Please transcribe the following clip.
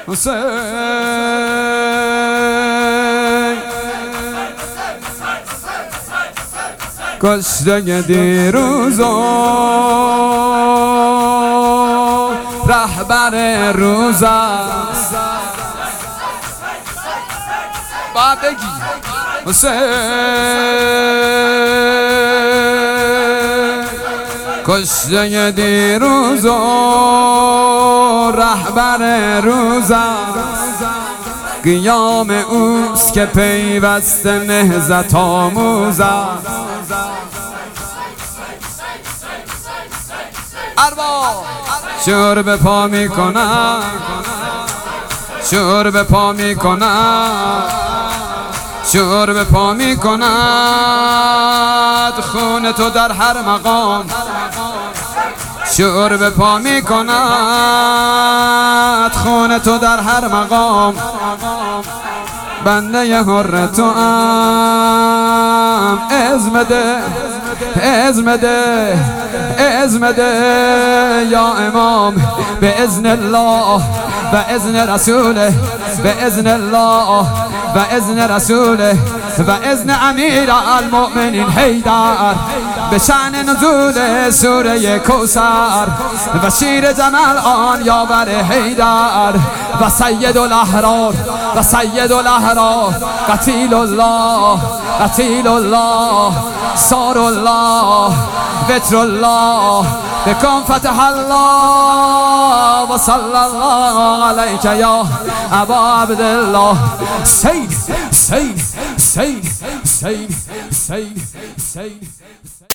حسین کشته دیروز و رهبر روز است با بگی حسین کشته دیروز و رهبر روز است قیام اوست که پیوسته نهضت آموز است ارباب شور به پا می کنم شور به پا می کنم شور به پا می کند خون تو در هر مقام شور به پا می کند خون تو در هر مقام بنده حر تو ام عزم ده عزم ده عزم ده یا امام به اذن الله و اذن رسوله به اذن الله و اذن رسوله و اذن امیر المؤمنین حیدر به شأن نزول سوره کوثر و شیر جمل آن یاور حیدر و سید الاحرار و سید الاحرار قتیل الله قتیل الله صار الله بتر الله بکن فتح الله و صلی الله علیک یا ابا عبدالله سید سید سید سید سید سید